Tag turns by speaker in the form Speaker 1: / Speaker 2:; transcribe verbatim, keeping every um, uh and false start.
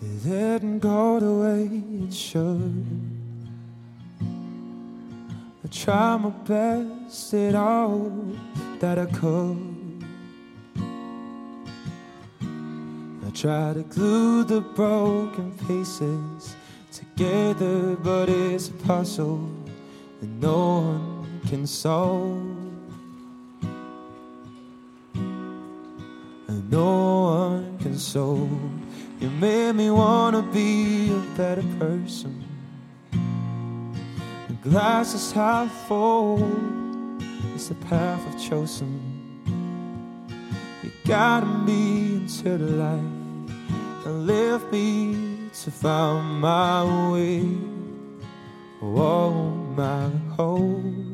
Speaker 1: It didn't go the way it should. I tried my best, did all that I could. I tried to glue the broken pieces together, but it's a puzzle that no one can solve. And no one can solve. You made me wanna be a better person. The glass is half full, it's the path I've chosen. You guided me into the light and left me to find my way. Oh, my hope.